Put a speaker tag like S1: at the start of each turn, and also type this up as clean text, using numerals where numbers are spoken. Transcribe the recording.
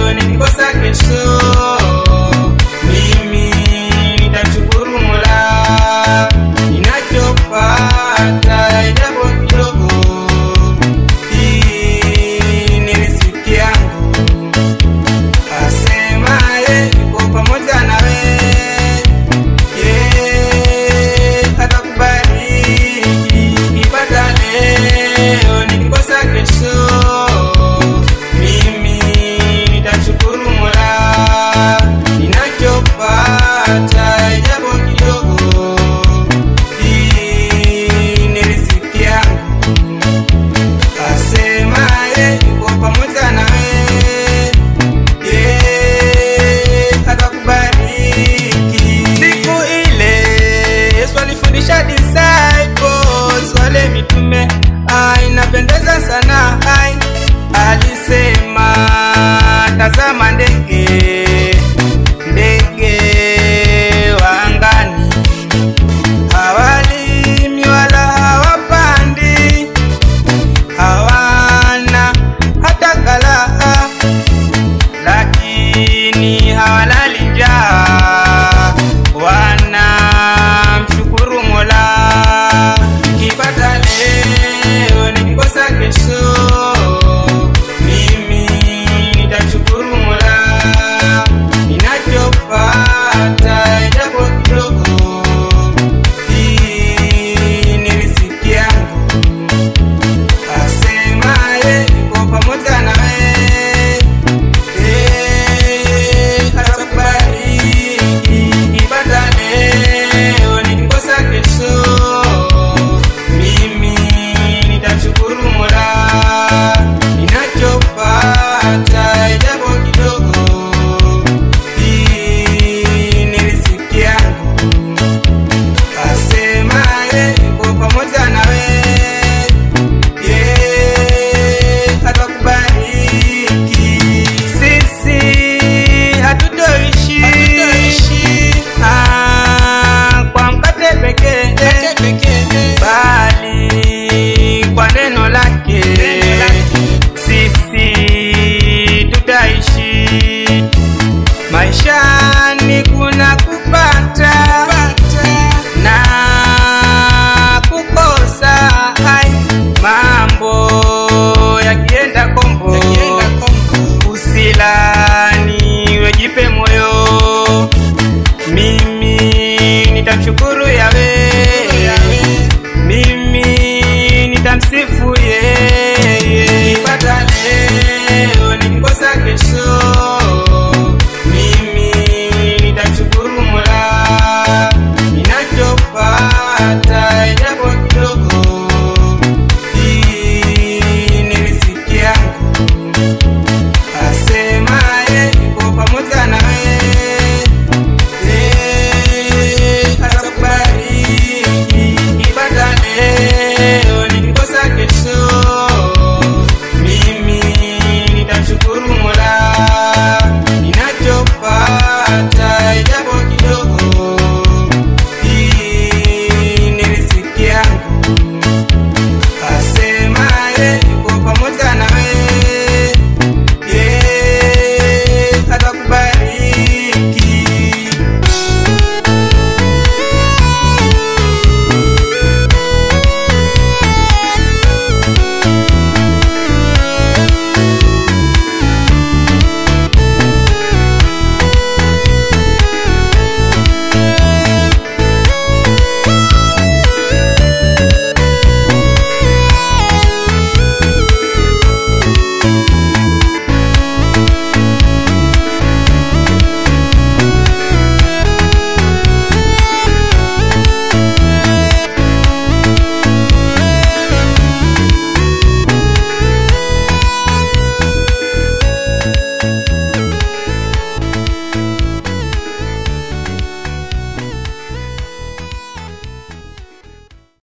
S1: leo nikikosa kesho, mimi nitashukuru Mola. Ninachopata japo kidogo, hii ni riziki yangu. Asemaye yuko pamoja nawe, atakubariki. Nikipata leo nikikosa kesho, mimi nitashukuru Mola. Ninachopata japo kidogo, hii ni riziki yangu. Asemaye yuko pamoja nawe, atakubariki. Siku ile Yesu alifundisha disciples wale mitume, inapendeza sana. Alisema tazama ndege wa angani, hawalimi wala hawapandi, hawana hata ghala, lakini hawalali njaa, wanamshukuru Mola. Nikipata leo nikikosa kesho, mimi nitashukuru Mola. Ninachopata japo kidogo, hii ni riziki yangu. Asemaye yuko pamoja nawe, atakubariki. Nikipata leo nikikosa kesho, mimi nitashukuru Mola. Ninachopata japo kidogo, hii ni riziki yangu. Asemaye yuko pamoja nawe, atakubariki. Sisi hatutoishi kwa mkate pekee, bali kwa neno lake.